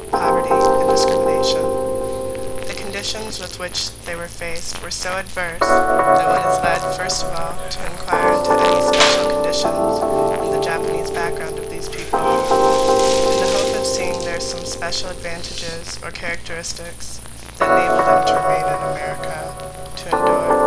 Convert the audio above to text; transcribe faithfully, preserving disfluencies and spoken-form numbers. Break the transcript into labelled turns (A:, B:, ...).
A: poverty, and discrimination. The conditions with which they were faced were so adverse that one is led, first of all, to inquire into any special conditions in the Japanese background of these people, in the hope of seeing there some special advantages or characteristics that enable them to remain in America, to endure,